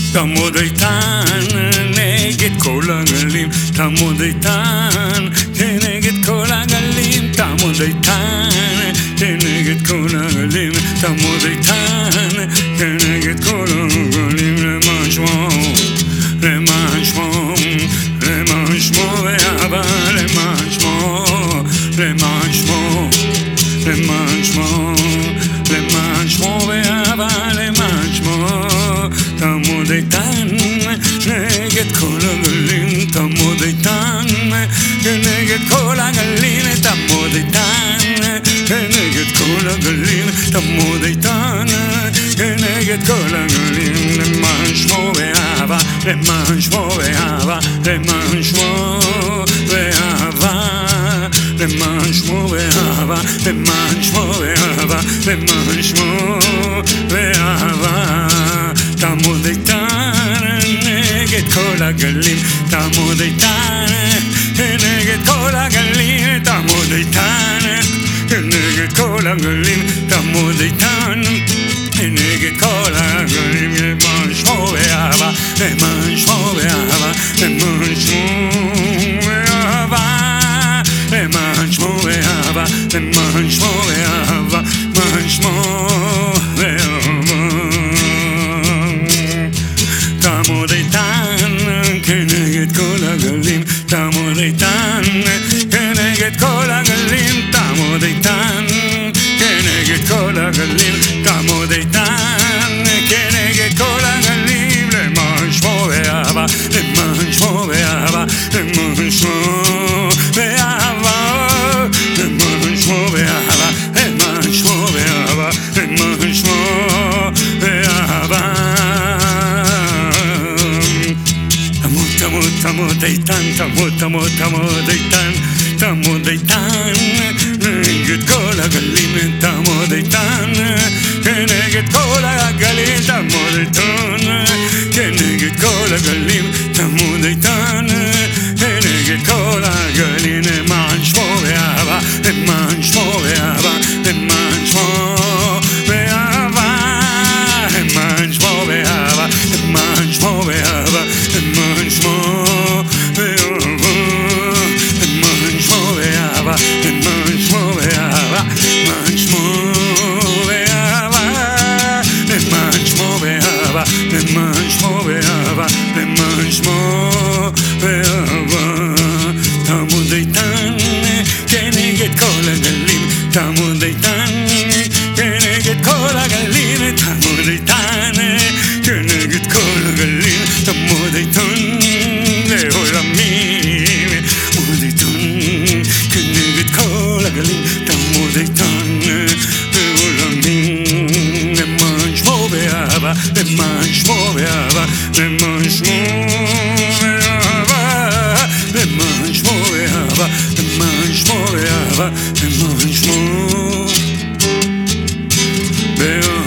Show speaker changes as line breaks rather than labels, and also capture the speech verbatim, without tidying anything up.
תעמוד איתן נגד כל הגלים, תעמוד איתן כנגד כל הגלים, תעמוד איתן כנגד כל הגלים, תעמוד איתן כנגד כל הגלים, למען שמו, למען שמו, למען שמו ואהבה, למען שמו, למען שמו, למען שמו, למען שמו ואהבה, למען שמו. תעמוד איתן נגד כל הגלים, תעמוד איתן כנגד כל הגלים, תעמוד איתן כנגד כל הגלים, תעמוד איתן כנגד כל הגלים, למען שמו ואהבה, למען שמו ואהבה, למען שמו ואהבה, למען שמו ואהבה, למען שמו ואהבה, למען שמו ואהבה. תעמוד איתן נגד כל הגלים, תעמוד איתן כנגד כל הגלים, תעמוד איתן כנגד כל הגלים, תעמוד איתן כנגד כל הגלים, למען שמו ואהבה, למען שמו ואהבה, למען שמו ואהבה, למען שמו ואהבה, למען שמו ואהבה, למען שמו ואהבה. תעמוד איתן כנגד כל הגלים, תעמוד איתן כנגד כל הגלים, תעמוד איתן כנגד כל הגלים, תעמוד איתן כנגד כל הגלים, למען שמו ואהבה, למען שמו ואהבה, למען שמו ואהבה, למען שמו ואהבה, למען שמו ואהבה, למען שמו ואהבה. תעמוד, תעמוד איתן, תעמוד, תעמוד, תעמוד איתן, תעמוד איתן נגד כל הגלים, תעמוד איתן כנגד כל הגלים, תעמוד איתן כנגד כל הגלים, תעמוד איתן כנגד כל הגלים, למען שמו ואהבה, למען שמו ואהבה, למען שמו ואהבה, למען שמו ואהבה, למען שמו ואהבה, למען שמו ואהבה, למען שמו ואהבה, למען שמו ואהבה, למען שמו ואהבה, למען שמו ואהבה, למען שמו ואהבה, למען שמו ואהבה. תעמוד איתן כנגד כל הגלים, תעמוד איתן כנגד כל הגלים, תעמוד איתן כנגד כל הגלים, תעמוד איתן לעולמים, תעמוד איתן כנגד כל הגלים, תעמוד איתן לעולמים, למען שמו ואהבה, למען שמו ואהבה, למען שמו ואהבה, למען שמו ואהבה, למען שמו ואהבה, למען שמו ואהבה.